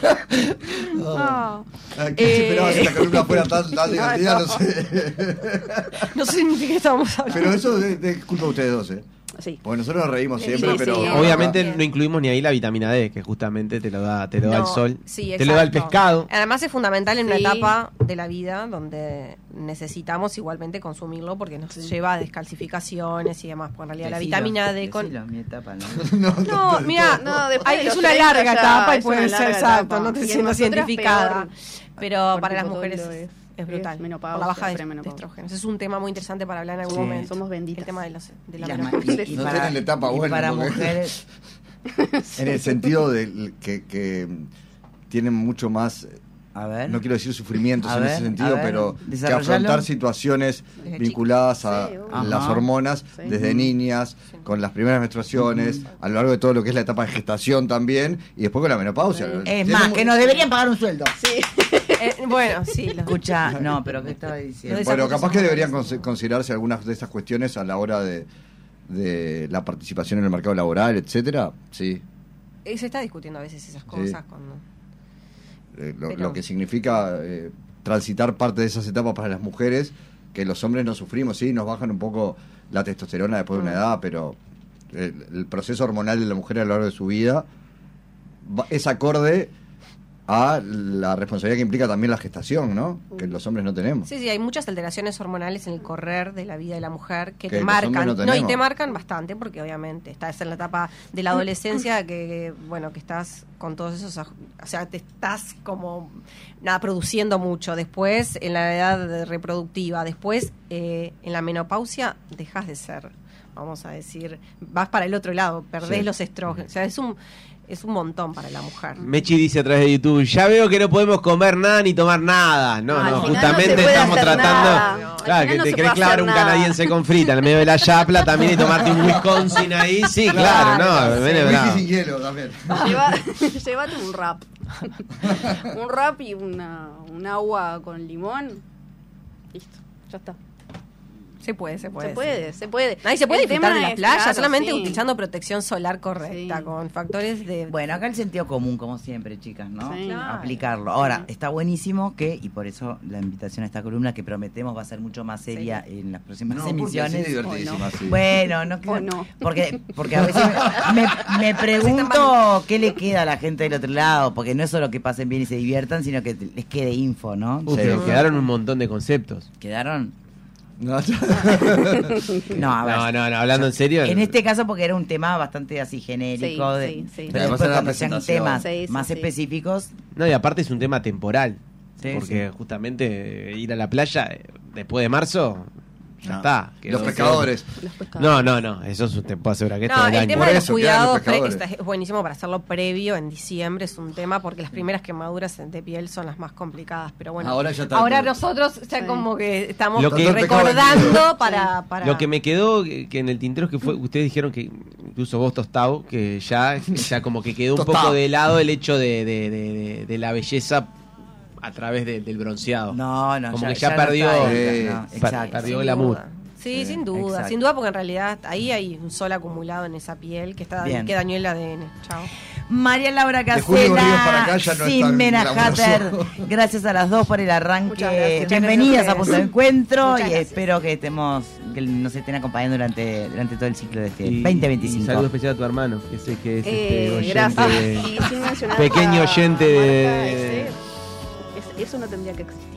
Speaker 5: No.
Speaker 3: Ah, ¿Quién
Speaker 5: Eh,
Speaker 3: se esperaba si la columna fuera tan, tan divertida?
Speaker 5: no.
Speaker 3: No sé.
Speaker 4: No sé ni de qué estamos hablando.
Speaker 3: Pero eso es de culpa de ustedes dos, ¿eh?
Speaker 5: Sí.
Speaker 3: Porque nosotros nos reímos
Speaker 5: Sí,
Speaker 3: siempre,
Speaker 5: sí,
Speaker 3: pero...
Speaker 5: sí.
Speaker 2: Obviamente
Speaker 4: Bien.
Speaker 2: no incluimos ni ahí la vitamina D, que justamente te lo da, te lo da
Speaker 4: No,
Speaker 2: el sol,
Speaker 4: sí,
Speaker 2: te lo da el
Speaker 4: exacto.
Speaker 2: pescado.
Speaker 4: Además es fundamental en una
Speaker 5: Sí.
Speaker 4: etapa de la vida donde necesitamos igualmente consumirlo porque nos lleva a descalcificaciones y demás. Porque en realidad la
Speaker 1: Decilo,
Speaker 4: vitamina D con...
Speaker 1: decilo, mi etapa, ¿no?
Speaker 3: No,
Speaker 4: No, mira,
Speaker 5: No, después
Speaker 4: ay,
Speaker 5: de
Speaker 4: es
Speaker 5: los
Speaker 4: una
Speaker 5: treinta
Speaker 4: larga
Speaker 5: ya
Speaker 4: etapa y
Speaker 5: es
Speaker 4: puede
Speaker 5: una
Speaker 4: ser
Speaker 5: larga
Speaker 4: exacto,
Speaker 5: etapa.
Speaker 4: no te
Speaker 5: Y en
Speaker 4: siendo
Speaker 5: nosotras
Speaker 4: cientificada.
Speaker 5: peor,
Speaker 4: Pero
Speaker 5: porque
Speaker 4: para las
Speaker 5: todo
Speaker 4: mujeres
Speaker 5: lo
Speaker 4: es,
Speaker 5: es-
Speaker 4: es brutal.
Speaker 5: es
Speaker 4: Por
Speaker 5: menopausia,
Speaker 4: la baja de, de
Speaker 5: premenopausia.
Speaker 4: estrógenos. Es un tema muy interesante para hablar en algún
Speaker 1: Sí.
Speaker 4: momento.
Speaker 5: Somos benditas.
Speaker 4: El tema de, los, de
Speaker 1: Y
Speaker 4: la
Speaker 1: las
Speaker 4: menopausia.
Speaker 1: ma- y- y
Speaker 3: No
Speaker 1: para-
Speaker 3: tienen la etapa
Speaker 1: y
Speaker 3: buena,
Speaker 1: para
Speaker 3: porque-
Speaker 1: mujeres.
Speaker 3: En el sentido de que, que tienen mucho más,
Speaker 1: A ver.
Speaker 3: no quiero decir sufrimientos
Speaker 1: A
Speaker 3: en
Speaker 1: ver,
Speaker 3: ese
Speaker 1: a
Speaker 3: sentido,
Speaker 1: ver,
Speaker 3: pero que
Speaker 1: desarrollalo.
Speaker 3: afrontar situaciones
Speaker 4: Desde
Speaker 3: vinculadas a
Speaker 5: Sí, obvio.
Speaker 3: las
Speaker 1: Ajá.
Speaker 3: hormonas
Speaker 5: Sí.
Speaker 3: desde niñas, con las primeras menstruaciones, a lo largo de todo lo que es la etapa de gestación también, y después con la menopausia.
Speaker 1: Es
Speaker 3: Tiene
Speaker 1: más,
Speaker 3: mu-
Speaker 1: que nos deberían pagar un sueldo.
Speaker 5: Sí.
Speaker 4: Eh, bueno, sí. Lo,
Speaker 1: Escucha, no, pero ¿qué estaba diciendo?
Speaker 4: Lo de
Speaker 3: Bueno,
Speaker 4: esas
Speaker 3: capaz
Speaker 4: cosas
Speaker 3: que
Speaker 4: son
Speaker 3: deberían
Speaker 4: buenísimas.
Speaker 3: conse- considerarse algunas de esas cuestiones a la hora de, de la participación en el mercado laboral, etcétera. Sí.
Speaker 4: eh, se está discutiendo a veces esas cosas. Cuando,
Speaker 3: Eh, lo,
Speaker 4: Pero-
Speaker 3: lo que significa eh, transitar parte de esas etapas para las mujeres, que los hombres no sufrimos, sí, nos bajan un poco la testosterona después de una
Speaker 4: Mm.
Speaker 3: edad, pero el, el proceso hormonal de la mujer a lo largo de su vida va- es acorde a la responsabilidad que implica también la gestación, ¿no? Que los hombres no tenemos.
Speaker 4: Sí, sí, hay muchas alteraciones hormonales en el correr de la vida de la mujer que,
Speaker 3: Que
Speaker 4: te
Speaker 3: los hombres
Speaker 4: marcan.
Speaker 3: no
Speaker 4: No, y
Speaker 3: tenemos.
Speaker 4: te marcan bastante porque obviamente estás en la etapa de la adolescencia que, bueno, que estás con todos esos, aj- o sea, te estás como, nada, produciendo mucho. Después, en la edad reproductiva, después, eh, en la menopausia, dejas de ser, vamos a decir, vas para el otro lado, perdés
Speaker 3: Sí.
Speaker 4: los estrógenos. O sea, es un, es un montón para la mujer.
Speaker 2: Mechi dice a través de YouTube, ya veo que no podemos comer nada ni tomar nada. No,
Speaker 5: Al
Speaker 2: no,
Speaker 5: final
Speaker 2: justamente
Speaker 5: no se puede
Speaker 2: estamos
Speaker 5: hacer
Speaker 2: tratando...
Speaker 5: nada. Al
Speaker 2: Claro,
Speaker 5: final
Speaker 2: que
Speaker 5: no
Speaker 2: te
Speaker 5: se
Speaker 2: querés
Speaker 5: puede
Speaker 2: clavar
Speaker 5: hacer
Speaker 2: un
Speaker 5: nada.
Speaker 2: canadiense con frita en el medio de la yapla también y tomarte un Wisconsin ahí. Sí, claro, no, viene
Speaker 3: Whisky
Speaker 2: bravo.
Speaker 3: sin hielo también.
Speaker 5: Lleva, llévate un rap. Un rap y una, un agua con limón. Listo, ya está.
Speaker 4: Se puede, se puede.
Speaker 5: se
Speaker 4: sí.
Speaker 5: puede, se puede.
Speaker 4: Ahí se puede
Speaker 5: El
Speaker 4: disfrutar
Speaker 5: tema
Speaker 4: en la
Speaker 5: es,
Speaker 4: playa
Speaker 5: claro,
Speaker 4: solamente
Speaker 5: sí.
Speaker 4: utilizando protección solar correcta,
Speaker 5: Sí.
Speaker 4: con factores de...
Speaker 1: Bueno, acá el sentido común, como siempre, chicas, ¿no?
Speaker 5: Sí.
Speaker 4: Claro.
Speaker 1: Aplicarlo. Ahora, está buenísimo que, y por eso la invitación a esta columna que prometemos va a ser mucho más seria en las próximas
Speaker 3: No, porque
Speaker 1: emisiones.
Speaker 3: es divertidísima, sí.
Speaker 1: Bueno, no,
Speaker 5: O no.
Speaker 1: Porque, porque a veces me, me- me pregunto qué le queda a la gente del otro lado, porque no es solo que pasen bien y se diviertan, sino que les quede info, ¿no?
Speaker 2: Uh,
Speaker 3: Sí.
Speaker 2: pero quedaron un montón de conceptos.
Speaker 1: ¿Quedaron?
Speaker 3: No,
Speaker 1: No, a ver.
Speaker 2: No, no, no, hablando en serio.
Speaker 1: En este caso porque era un tema bastante así genérico,
Speaker 5: Sí,
Speaker 1: de-
Speaker 5: sí, sí.
Speaker 1: pero
Speaker 3: Además
Speaker 1: después
Speaker 3: era la
Speaker 1: cuando sean
Speaker 3: presentación.
Speaker 1: temas
Speaker 5: Sí, sí,
Speaker 1: más
Speaker 5: sí.
Speaker 1: específicos,
Speaker 2: No, y aparte es un tema temporal.
Speaker 1: Sí,
Speaker 2: porque justamente ir a la playa eh, después de marzo, ya
Speaker 3: No.
Speaker 2: está. quedó-
Speaker 3: Los pescadores.
Speaker 5: Los pescados.
Speaker 2: No, no, no, eso es- te puedo asegurar que es
Speaker 4: No,
Speaker 2: todo el
Speaker 4: el
Speaker 2: año.
Speaker 4: tema
Speaker 3: Por
Speaker 4: de los
Speaker 3: eso, quedan los
Speaker 4: cuidados pre-
Speaker 3: pescadores.
Speaker 4: está- es buenísimo para hacerlo previo en diciembre, es un tema porque las primeras quemaduras de piel son las más complicadas, pero bueno,
Speaker 3: Ahora ya está.
Speaker 4: ahora nosotros ya
Speaker 5: Sí.
Speaker 4: como que estamos
Speaker 2: Lo que-
Speaker 4: recordando para, para...
Speaker 2: Lo que me quedó que que en el tintero es que fue, ustedes dijeron que, incluso vos Tostado, que ya, ya como que quedó un
Speaker 3: Tostado.
Speaker 2: poco de lado el hecho de, de, de- de- de la belleza a través de- del bronceado.
Speaker 1: no, no,
Speaker 2: Como que ya
Speaker 1: no
Speaker 2: perdió-
Speaker 1: está ahí,
Speaker 3: Sí.
Speaker 1: no,
Speaker 2: Per-
Speaker 1: exacto.
Speaker 2: perdió
Speaker 4: Sin
Speaker 2: glamour.
Speaker 4: duda. Sí,
Speaker 3: Sí,
Speaker 4: sin duda,
Speaker 1: exacto.
Speaker 4: sin duda porque en realidad ahí hay un sol acumulado en esa piel que está
Speaker 1: Bien.
Speaker 4: que dañó el A D N. Chao.
Speaker 1: María Laura
Speaker 3: De Julio Ríos para acá
Speaker 1: Casela,
Speaker 3: ya no es
Speaker 1: sin
Speaker 3: tan
Speaker 1: Menahater,
Speaker 3: glamuroso.
Speaker 1: gracias a las dos por el
Speaker 5: Muchas
Speaker 1: arranque.
Speaker 5: gracias.
Speaker 1: Bienvenidas
Speaker 4: Muchas
Speaker 1: a Punto de Encuentro
Speaker 5: Muchas
Speaker 1: y
Speaker 5: gracias.
Speaker 1: espero que estemos, que nos estén acompañando durante, durante todo el ciclo de este
Speaker 2: Y-
Speaker 1: veinte
Speaker 2: y
Speaker 1: veinticinco.
Speaker 2: saludo especial a tu hermano, que sé que es
Speaker 5: Eh,
Speaker 2: este oyente
Speaker 5: gracias.
Speaker 2: de-
Speaker 5: Y sin mencionar
Speaker 2: pequeño
Speaker 5: la
Speaker 2: oyente
Speaker 5: marca
Speaker 2: de-
Speaker 5: ese, es- eso no tendría que existir.